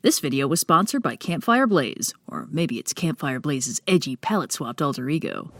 This video was sponsored by Campfire Blaze, or maybe it's Campfire Blaze's edgy palette-swapped alter ego.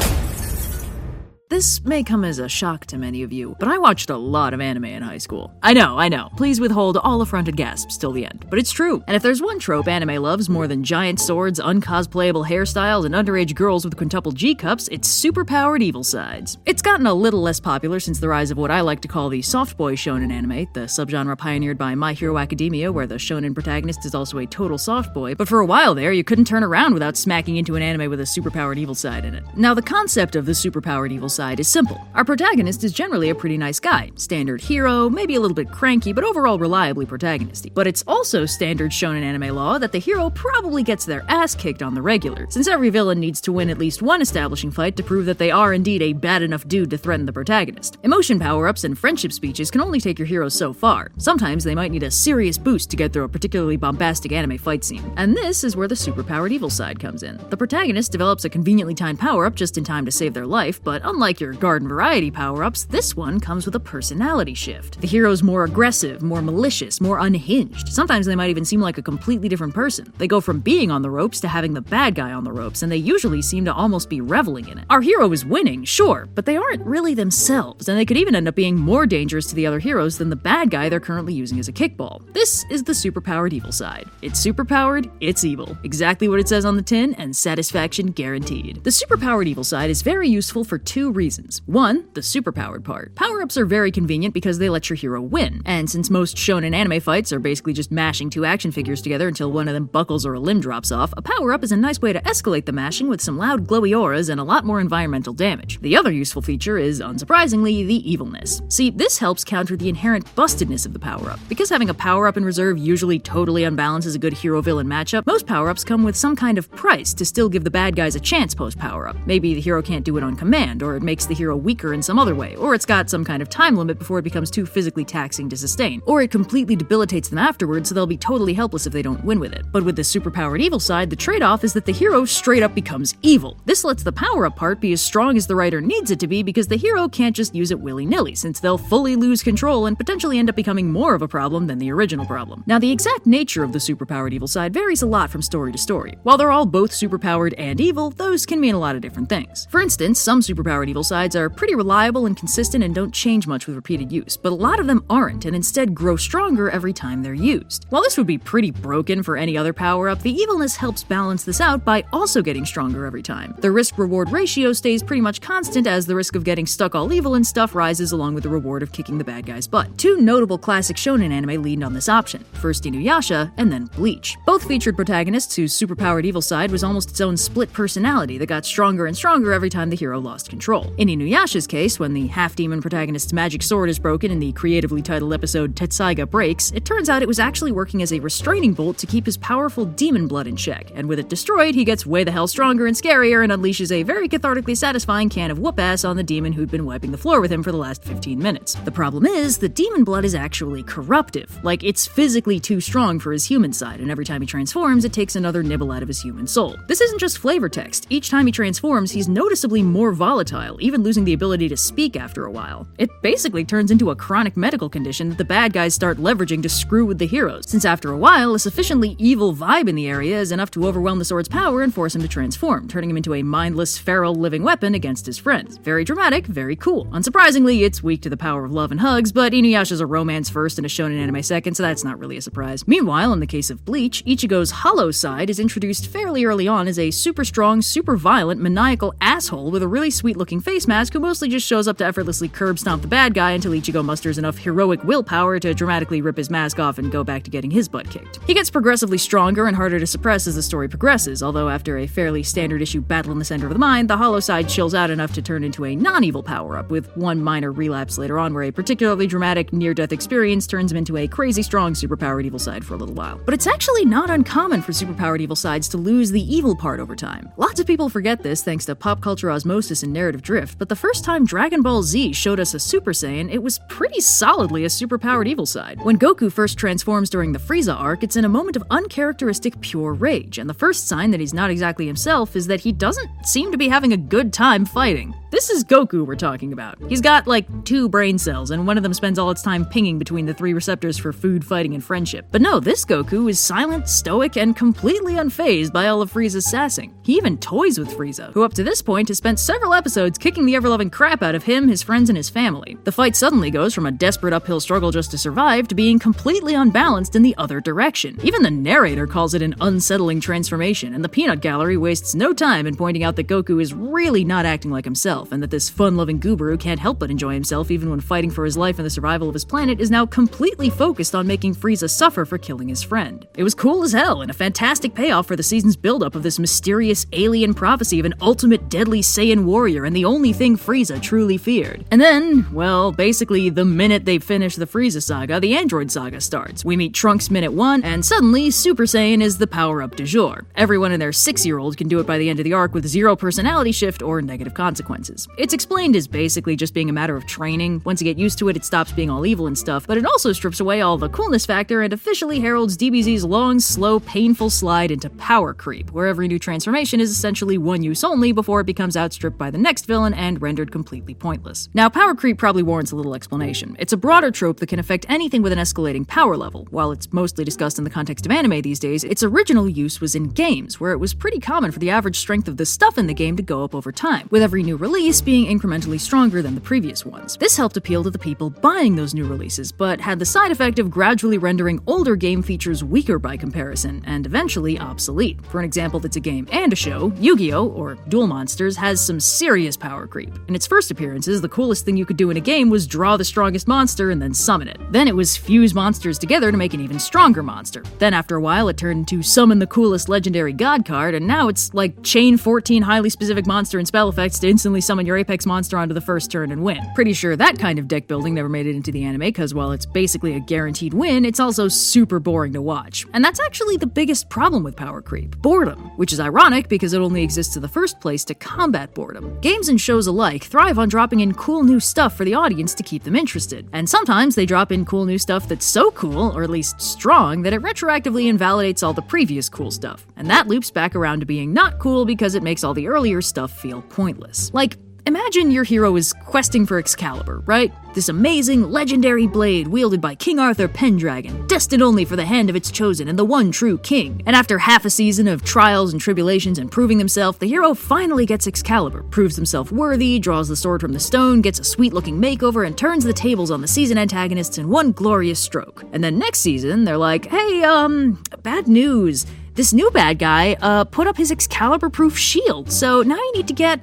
This may come as a shock to many of you, but I watched a lot of anime in high school. I know. Please withhold all affronted gasps till the end. But it's true. And if there's one trope anime loves more than giant swords, uncosplayable hairstyles, and underage girls with quintuple G-cups, it's superpowered evil sides. It's gotten a little less popular since the rise of what I like to call the soft boy shonen anime, the subgenre pioneered by My Hero Academia, where the shonen protagonist is also a total soft boy. But for a while there, you couldn't turn around without smacking into an anime with a superpowered evil side in it. Now, the concept of the superpowered evil side is simple. Our protagonist is generally a pretty nice guy. Standard hero, maybe a little bit cranky, but overall reliably protagonisty. But it's also standard shonen anime law that the hero probably gets their ass kicked on the regular, since every villain needs to win at least one establishing fight to prove that they are indeed a bad enough dude to threaten the protagonist. Emotion power-ups and friendship speeches can only take your heroes so far. Sometimes they might need a serious boost to get through a particularly bombastic anime fight scene. And this is where the superpowered evil side comes in. The protagonist develops a conveniently timed power-up just in time to save their life, but unlike your garden variety power-ups, this one comes with a personality shift. The hero's more aggressive, more malicious, more unhinged. Sometimes they might even seem like a completely different person. They go from being on the ropes to having the bad guy on the ropes, and they usually seem to almost be reveling in it. Our hero is winning, sure, but they aren't really themselves, and they could even end up being more dangerous to the other heroes than the bad guy they're currently using as a kickball. This is the superpowered evil side. It's superpowered, it's evil. Exactly what it says on the tin, and satisfaction guaranteed. The superpowered evil side is very useful for two reasons. One, the superpowered part. Power-ups are very convenient because they let your hero win, and since most shonen anime fights are basically just mashing two action figures together until one of them buckles or a limb drops off, a power-up is a nice way to escalate the mashing with some loud glowy auras and a lot more environmental damage. The other useful feature is, unsurprisingly, the evilness. See, this helps counter the inherent bustedness of the power-up. Because having a power-up in reserve usually totally unbalances a good hero-villain matchup, most power-ups come with some kind of price to still give the bad guys a chance post-power-up. Maybe the hero can't do it on command, or it makes the hero weaker in some other way, or it's got some kind of time limit before it becomes too physically taxing to sustain, or it completely debilitates them afterwards so they'll be totally helpless if they don't win with it. But with the superpowered evil side, the trade-off is that the hero straight up becomes evil. This lets the power-up part be as strong as the writer needs it to be because the hero can't just use it willy-nilly, since they'll fully lose control and potentially end up becoming more of a problem than the original problem. Now, the exact nature of the superpowered evil side varies a lot from story to story. While they're all both superpowered and evil, those can mean a lot of different things. For instance, some superpowered evil sides are pretty reliable and consistent and don't change much with repeated use, but a lot of them aren't and instead grow stronger every time they're used. While this would be pretty broken for any other power-up, the evilness helps balance this out by also getting stronger every time. The risk-reward ratio stays pretty much constant as the risk of getting stuck all evil and stuff rises along with the reward of kicking the bad guy's butt. Two notable classic shonen anime leaned on this option, first Inuyasha and then Bleach. Both featured protagonists whose superpowered evil side was almost its own split personality that got stronger and stronger every time the hero lost control. In Inuyasha's case, when the half-demon protagonist's magic sword is broken in the creatively titled episode Tetsaiga Breaks, it turns out it was actually working as a restraining bolt to keep his powerful demon blood in check, and with it destroyed, he gets way the hell stronger and scarier and unleashes a very cathartically satisfying can of whoop-ass on the demon who'd been wiping the floor with him for the last 15 minutes. The problem is, the demon blood is actually corruptive. Like, it's physically too strong for his human side, and every time he transforms, it takes another nibble out of his human soul. This isn't just flavor text. Each time he transforms, he's noticeably more volatile, even losing the ability to speak after a while. It basically turns into a chronic medical condition that the bad guys start leveraging to screw with the heroes, since after a while, a sufficiently evil vibe in the area is enough to overwhelm the sword's power and force him to transform, turning him into a mindless, feral living weapon against his friends. Very dramatic, very cool. Unsurprisingly, it's weak to the power of love and hugs, but Inuyasha's a romance first and a shonen anime second, so that's not really a surprise. Meanwhile, in the case of Bleach, Ichigo's hollow side is introduced fairly early on as a super strong, super violent, maniacal asshole with a really sweet-looking face mask who mostly just shows up to effortlessly curb stomp the bad guy until Ichigo musters enough heroic willpower to dramatically rip his mask off and go back to getting his butt kicked. He gets progressively stronger and harder to suppress as the story progresses, although after a fairly standard issue battle in the center of the mind, the hollow side chills out enough to turn into a non-evil power-up, with one minor relapse later on where a particularly dramatic near-death experience turns him into a crazy strong superpowered evil side for a little while. But it's actually not uncommon for superpowered evil sides to lose the evil part over time. Lots of people forget this thanks to pop culture osmosis and narrative drift, but the first time Dragon Ball Z showed us a Super Saiyan, it was pretty solidly a superpowered evil side. When Goku first transforms during the Frieza arc, it's in a moment of uncharacteristic pure rage, and the first sign that he's not exactly himself is that he doesn't seem to be having a good time fighting. This is Goku we're talking about. He's got like 2 brain cells, and one of them spends all its time pinging between the 3 receptors for food, fighting, and friendship. But no, this Goku is silent, stoic, and completely unfazed by all of Frieza's sassing. He even toys with Frieza, who up to this point has spent several episodes kicking the ever-loving crap out of him, his friends, and his family. The fight suddenly goes from a desperate uphill struggle just to survive to being completely unbalanced in the other direction. Even the narrator calls it an unsettling transformation, and the peanut gallery wastes no time in pointing out that Goku is really not acting like himself, and that this fun-loving goober who can't help but enjoy himself even when fighting for his life and the survival of his planet is now completely focused on making Frieza suffer for killing his friend. It was cool as hell, and a fantastic payoff for the season's buildup of this mysterious alien prophecy of an ultimate deadly Saiyan warrior and the only thing Frieza truly feared. And then, well, basically the minute they finish the Frieza saga, the Android saga starts. We meet Trunks minute 1, and suddenly Super Saiyan is the power-up du jour. Everyone and their 6-year-old can do it by the end of the arc with 0 personality shift or negative consequences. It's explained as basically just being a matter of training. Once you get used to it, it stops being all evil and stuff, but it also strips away all the coolness factor and officially heralds DBZ's long, slow, painful slide into power creep, where every new transformation is essentially one use only before it becomes outstripped by the next villain and rendered completely pointless. Now, power creep probably warrants a little explanation. It's a broader trope that can affect anything with an escalating power level. While it's mostly discussed in the context of anime these days, its original use was in games, where it was pretty common for the average strength of the stuff in the game to go up over time, with every new release being incrementally stronger than the previous ones. This helped appeal to the people buying those new releases, but had the side effect of gradually rendering older game features weaker by comparison, and eventually obsolete. For an example that's a game and a show, Yu-Gi-Oh! Or Duel Monsters has some serious power creep. In its first appearances, the coolest thing you could do in a game was draw the strongest monster and then summon it. Then it was fuse monsters together to make an even stronger monster. Then after a while it turned into summon the coolest legendary god card, and now it's like chain 14 highly specific monster and spell effects to instantly summon your apex monster onto the first turn and win. Pretty sure that kind of deck building never made it into the anime, because while it's basically a guaranteed win, it's also super boring to watch. And that's actually the biggest problem with power creep: boredom, which is ironic because it only exists in the first place to combat boredom. Games and shows alike thrive on dropping in cool new stuff for the audience to keep them interested, and sometimes they drop in cool new stuff that's so cool, or at least strong, that it retroactively invalidates all the previous cool stuff. And that loops back around to being not cool because it makes all the earlier stuff feel pointless. Like, imagine your hero is questing for Excalibur, right? This amazing, legendary blade wielded by King Arthur Pendragon, destined only for the hand of its chosen and the one true king. And after half a season of trials and tribulations and proving himself, the hero finally gets Excalibur, proves himself worthy, draws the sword from the stone, gets a sweet-looking makeover, and turns the tables on the season antagonists in one glorious stroke. And then next season, they're like, hey, bad news. This new bad guy, put up his Excalibur-proof shield, so now you need to get,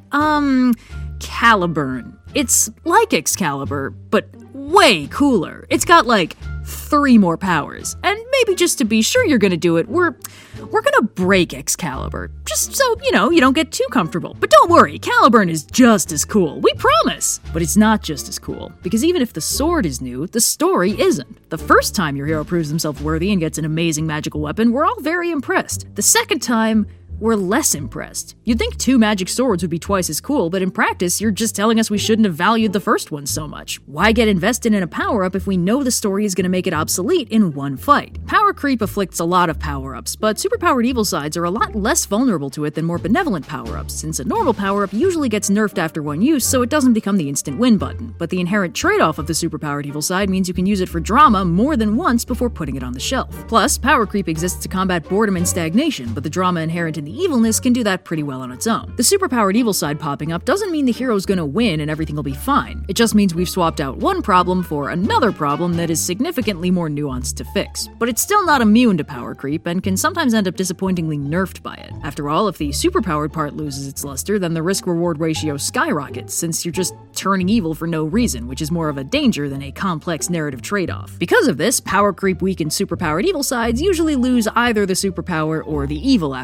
Caliburn. It's like Excalibur, but way cooler. It's got like 3 more powers. And maybe just to be sure you're gonna do it, we're gonna break Excalibur. Just so, you don't get too comfortable. But don't worry, Caliburn is just as cool. We promise! But it's not just as cool, because even if the sword is new, the story isn't. The first time your hero proves himself worthy and gets an amazing magical weapon, we're all very impressed. The second time, we're less impressed. You'd think 2 magic swords would be twice as cool, but in practice, you're just telling us we shouldn't have valued the first one so much. Why get invested in a power-up if we know the story is going to make it obsolete in one fight? Power creep afflicts a lot of power-ups, but superpowered evil sides are a lot less vulnerable to it than more benevolent power-ups, since a normal power-up usually gets nerfed after one use, so it doesn't become the instant win button. But the inherent trade-off of the superpowered evil side means you can use it for drama more than once before putting it on the shelf. Plus, power creep exists to combat boredom and stagnation, but the drama inherent in the evilness can do that pretty well on its own. The superpowered evil side popping up doesn't mean the hero's gonna win and everything will be fine. It just means we've swapped out one problem for another problem that is significantly more nuanced to fix. But it's still not immune to power creep and can sometimes end up disappointingly nerfed by it. After all, if the superpowered part loses its luster, then the risk-reward ratio skyrockets, since you're just turning evil for no reason, which is more of a danger than a complex narrative trade-off. Because of this, power creep weakened superpowered evil sides usually lose either the superpower or the evil after a while.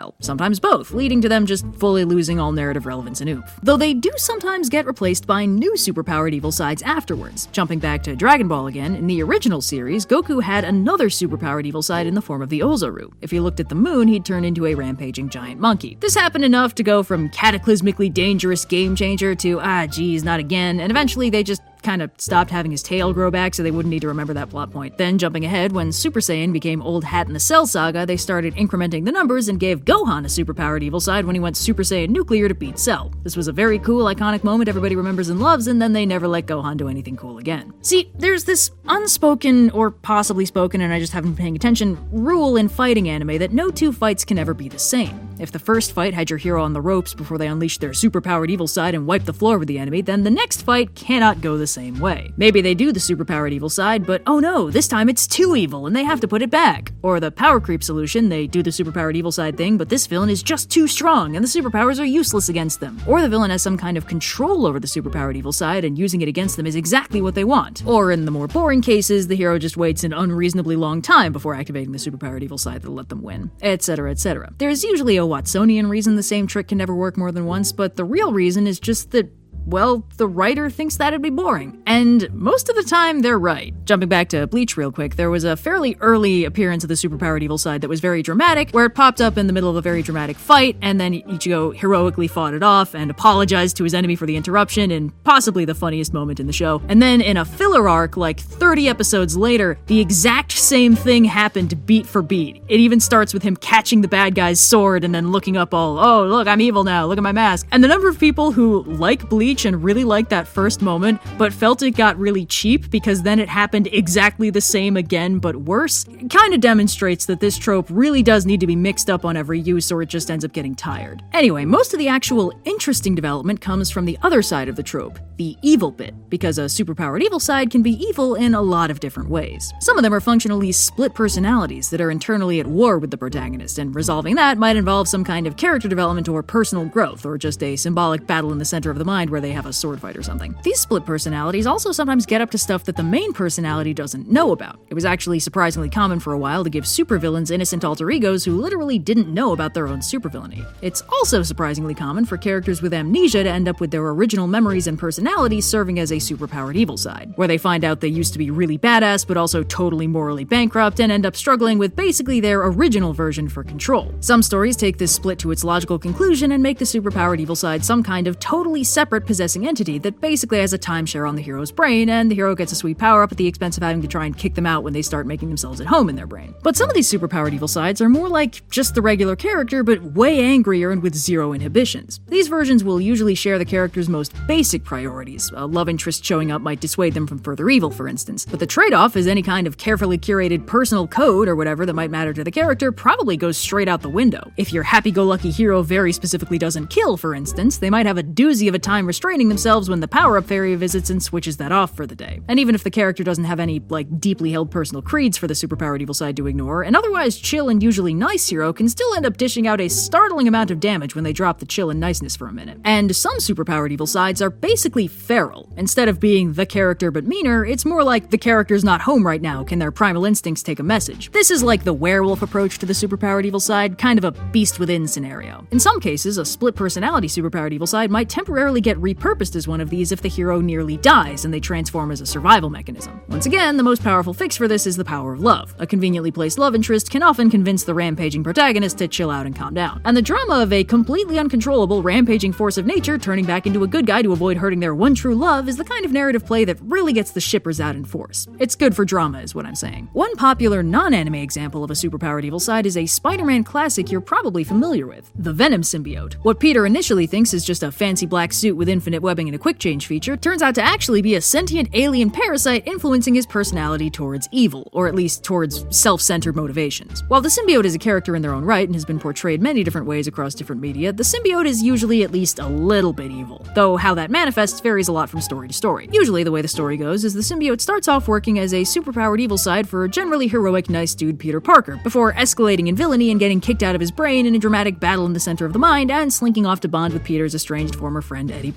style. Sometimes both, leading to them just fully losing all narrative relevance and oomph. Though they do sometimes get replaced by new superpowered evil sides afterwards. Jumping back to Dragon Ball again, in the original series, Goku had another superpowered evil side in the form of the Ozaru. If he looked at the moon, he'd turn into a rampaging giant monkey. This happened enough to go from cataclysmically dangerous game changer to, geez, not again, and eventually they just kind of stopped having his tail grow back so they wouldn't need to remember that plot point. Then, jumping ahead, when Super Saiyan became Old Hat in the Cell Saga, they started incrementing the numbers and gave Gohan a superpowered evil side when he went Super Saiyan Nuclear to beat Cell. This was a very cool, iconic moment everybody remembers and loves, and then they never let Gohan do anything cool again. See, there's this unspoken, or possibly spoken, and I just haven't been paying attention, rule in fighting anime that no two fights can ever be the same. If the first fight had your hero on the ropes before they unleashed their superpowered evil side and wiped the floor with the enemy, then the next fight cannot go the same way. Maybe they do the superpowered evil side, but oh no, this time it's too evil and they have to put it back. Or the power creep solution, they do the superpowered evil side thing, but this villain is just too strong and the superpowers are useless against them. Or the villain has some kind of control over the superpowered evil side and using it against them is exactly what they want. Or in the more boring cases, the hero just waits an unreasonably long time before activating the superpowered evil side that'll let them win, etc., etc. There's usually a Watsonian reason the same trick can never work more than once, but the real reason is just that, well, the writer thinks that'd be boring. And most of the time, they're right. Jumping back to Bleach real quick, there was a fairly early appearance of the superpowered evil side that was very dramatic, where it popped up in the middle of a very dramatic fight, and then Ichigo heroically fought it off and apologized to his enemy for the interruption in possibly the funniest moment in the show. And then in a filler arc, like 30 episodes later, the exact same thing happened beat for beat. It even starts with him catching the bad guy's sword and then looking up all, oh, look, I'm evil now, look at my mask. And the number of people who like Bleach and really liked that first moment, but felt it got really cheap because then it happened exactly the same again, but worse, kind of demonstrates that this trope really does need to be mixed up on every use or it just ends up getting tired. Anyway, most of the actual interesting development comes from the other side of the trope, the evil bit, because a superpowered evil side can be evil in a lot of different ways. Some of them are functionally split personalities that are internally at war with the protagonist, and resolving that might involve some kind of character development or personal growth, or just a symbolic battle in the center of the mind where they have a sword fight or something. These split personalities also sometimes get up to stuff that the main personality doesn't know about. It was actually surprisingly common for a while to give supervillains innocent alter egos who literally didn't know about their own supervillainy. It's also surprisingly common for characters with amnesia to end up with their original memories and personalities serving as a superpowered evil side, where they find out they used to be really badass but also totally morally bankrupt and end up struggling with basically their original version for control. Some stories take this split to its logical conclusion and make the superpowered evil side some kind of totally separate possessing entity that basically has a timeshare on the hero's brain, and the hero gets a sweet power up at the expense of having to try and kick them out when they start making themselves at home in their brain. But some of these superpowered evil sides are more like just the regular character, but way angrier and with zero inhibitions. These versions will usually share the character's most basic priorities. A love interest showing up might dissuade them from further evil, for instance, but the trade-off is any kind of carefully curated personal code or whatever that might matter to the character probably goes straight out the window. If your happy-go-lucky hero very specifically doesn't kill, for instance, they might have a doozy of a time restraining themselves when the power-up fairy visits and switches that off for the day. And even if the character doesn't have any, deeply held personal creeds for the superpowered evil side to ignore, an otherwise chill and usually nice hero can still end up dishing out a startling amount of damage when they drop the chill and niceness for a minute. And some superpowered evil sides are basically feral. Instead of being the character but meaner, it's more like the character's not home right now, can their primal instincts take a message? This is like the werewolf approach to the superpowered evil side, kind of a beast within scenario. In some cases, a split personality superpowered evil side might temporarily get repurposed as one of these if the hero nearly dies and they transform as a survival mechanism. Once again, the most powerful fix for this is the power of love. A conveniently placed love interest can often convince the rampaging protagonist to chill out and calm down. And the drama of a completely uncontrollable rampaging force of nature turning back into a good guy to avoid hurting their one true love is the kind of narrative play that really gets the shippers out in force. It's good for drama is what I'm saying. One popular non-anime example of a superpowered evil side is a Spider-Man classic you're probably familiar with, the Venom symbiote. What Peter initially thinks is just a fancy black suit with infinite webbing and a quick change feature turns out to actually be a sentient alien parasite influencing his personality towards evil, or at least towards self-centered motivations. While the symbiote is a character in their own right and has been portrayed many different ways across different media, the symbiote is usually at least a little bit evil, though how that manifests varies a lot from story to story. Usually the way the story goes is the symbiote starts off working as a superpowered evil side for a generally heroic nice dude Peter Parker, before escalating in villainy and getting kicked out of his brain in a dramatic battle in the center of the mind and slinking off to bond with Peter's estranged former friend Eddie Brock.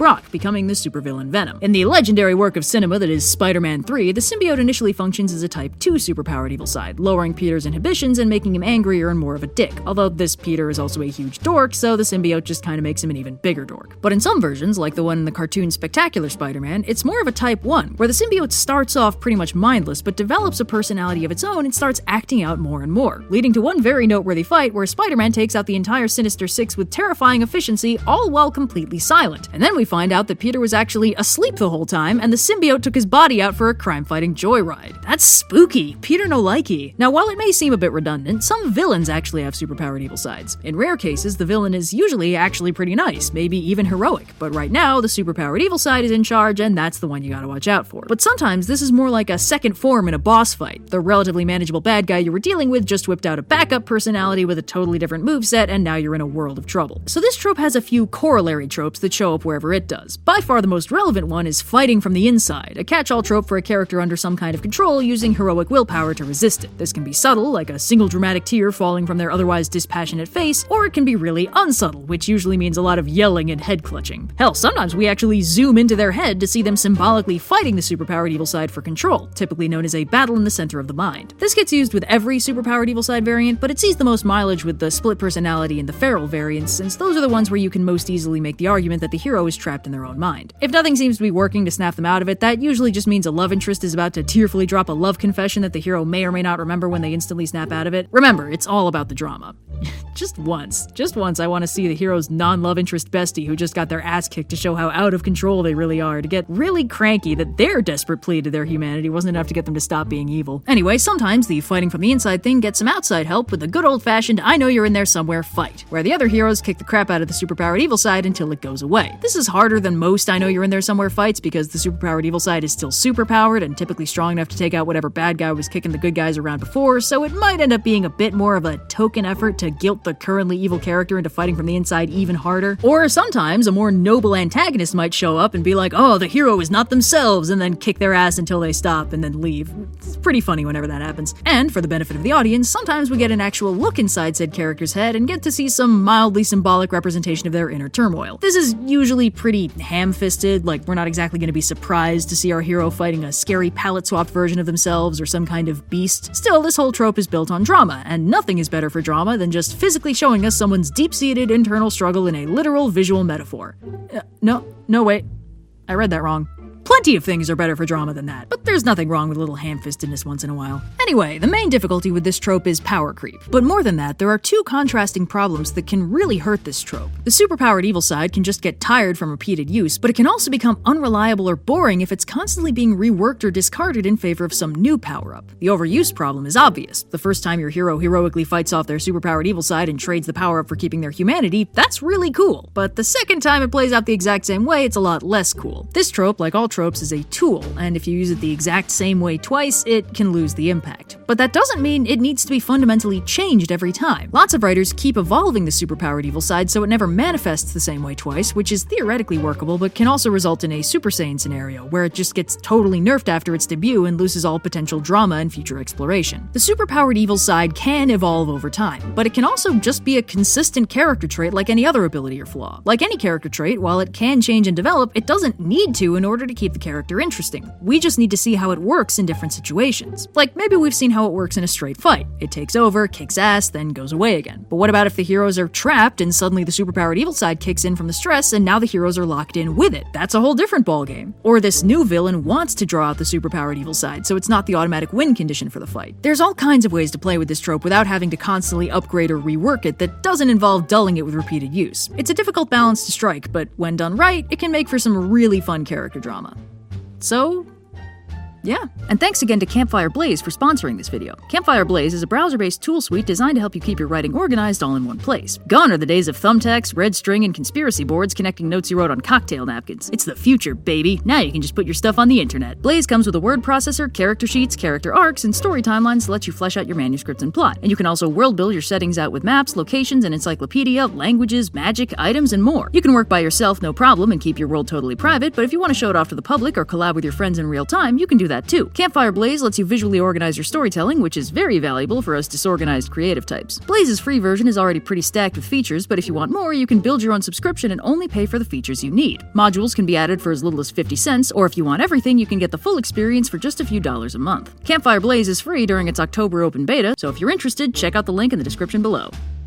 Brock, becoming the supervillain Venom. In the legendary work of cinema that is Spider-Man 3, the symbiote initially functions as a Type 2 superpowered evil side, lowering Peter's inhibitions and making him angrier and more of a dick, although this Peter is also a huge dork, so the symbiote just kinda makes him an even bigger dork. But in some versions, like the one in the cartoon Spectacular Spider-Man, it's more of a Type 1, where the symbiote starts off pretty much mindless, but develops a personality of its own and starts acting out more and more, leading to one very noteworthy fight where Spider-Man takes out the entire Sinister Six with terrifying efficiency, all while completely silent. And then we find out that Peter was actually asleep the whole time, and the symbiote took his body out for a crime-fighting joyride. That's spooky. Peter no likey. Now, while it may seem a bit redundant, some villains actually have superpowered evil sides. In rare cases, the villain is usually actually pretty nice, maybe even heroic, but right now, the superpowered evil side is in charge, and that's the one you gotta watch out for. But sometimes this is more like a second form in a boss fight. The relatively manageable bad guy you were dealing with just whipped out a backup personality with a totally different moveset, and now you're in a world of trouble. So this trope has a few corollary tropes that show up wherever it does. By far the most relevant one is fighting from the inside, a catch-all trope for a character under some kind of control using heroic willpower to resist it. This can be subtle, like a single dramatic tear falling from their otherwise dispassionate face, or it can be really unsubtle, which usually means a lot of yelling and head clutching. Hell, sometimes we actually zoom into their head to see them symbolically fighting the superpowered evil side for control, typically known as a battle in the center of the mind. This gets used with every superpowered evil side variant, but it sees the most mileage with the split personality and the feral variants, since those are the ones where you can most easily make the argument that the hero is trapped in their own mind. If nothing seems to be working to snap them out of it, that usually just means a love interest is about to tearfully drop a love confession that the hero may or may not remember when they instantly snap out of it. Remember, it's all about the drama. Just once I want to see the hero's non-love interest bestie who just got their ass kicked to show how out of control they really are, to get really cranky that their desperate plea to their humanity wasn't enough to get them to stop being evil. Anyway, sometimes the fighting from the inside thing gets some outside help with the good old-fashioned I know you're in there somewhere fight, where the other heroes kick the crap out of the superpowered evil side until it goes away. This is harder than most I know you're in there somewhere fights because the superpowered evil side is still superpowered and typically strong enough to take out whatever bad guy was kicking the good guys around before, so it might end up being a bit more of a token effort to guilt the currently evil character into fighting from the inside even harder. Or sometimes a more noble antagonist might show up and be like, oh, the hero is not themselves, and then kick their ass until they stop and then leave. It's pretty funny whenever that happens. And for the benefit of the audience, sometimes we get an actual look inside said character's head and get to see some mildly symbolic representation of their inner turmoil. This is usually pretty ham-fisted, like we're not exactly going to be surprised to see our hero fighting a scary palette-swapped version of themselves or some kind of beast. Still, this whole trope is built on drama, and nothing is better for drama than just physically showing us someone's deep-seated internal struggle in a literal visual metaphor. No, wait. I read that wrong. Plenty of things are better for drama than that, but there's nothing wrong with a little ham-fistedness once in a while. Anyway, the main difficulty with this trope is power creep. But more than that, there are two contrasting problems that can really hurt this trope. The superpowered evil side can just get tired from repeated use, but it can also become unreliable or boring if it's constantly being reworked or discarded in favor of some new power-up. The overuse problem is obvious. The first time your hero heroically fights off their superpowered evil side and trades the power-up for keeping their humanity, that's really cool. But the second time it plays out the exact same way, it's a lot less cool. This trope, like all tropes, is a tool, and if you use it the exact same way twice, it can lose the impact. But that doesn't mean it needs to be fundamentally changed every time. Lots of writers keep evolving the superpowered evil side so it never manifests the same way twice, which is theoretically workable, but can also result in a Super Saiyan scenario, where it just gets totally nerfed after its debut and loses all potential drama and future exploration. The superpowered evil side can evolve over time, but it can also just be a consistent character trait like any other ability or flaw. Like any character trait, while it can change and develop, it doesn't need to in order to keep the character interesting. We just need to see how it works in different situations. Like, maybe we've seen how it works in a straight fight. It takes over, kicks ass, then goes away again. But what about if the heroes are trapped and suddenly the superpowered evil side kicks in from the stress and now the heroes are locked in with it? That's a whole different ballgame. Or this new villain wants to draw out the superpowered evil side, so it's not the automatic win condition for the fight. There's all kinds of ways to play with this trope without having to constantly upgrade or rework it that doesn't involve dulling it with repeated use. It's a difficult balance to strike, but when done right, it can make for some really fun character drama. So, yeah. And thanks again to Campfire Blaze for sponsoring this video. Campfire Blaze is a browser-based tool suite designed to help you keep your writing organized all in one place. Gone are the days of thumbtacks, red string, and conspiracy boards connecting notes you wrote on cocktail napkins. It's the future, baby. Now you can just put your stuff on the internet. Blaze comes with a word processor, character sheets, character arcs, and story timelines to let you flesh out your manuscripts and plot. And you can also world build your settings out with maps, locations, an encyclopedia, languages, magic, items, and more. You can work by yourself, no problem, and keep your world totally private, but if you want to show it off to the public or collab with your friends in real time, you can do that too. Campfire Blaze lets you visually organize your storytelling, which is very valuable for us disorganized creative types. Blaze's free version is already pretty stacked with features, but if you want more, you can build your own subscription and only pay for the features you need. Modules can be added for as little as 50 cents, or if you want everything, you can get the full experience for just a few dollars a month. Campfire Blaze is free during its October open beta, so if you're interested, check out the link in the description below.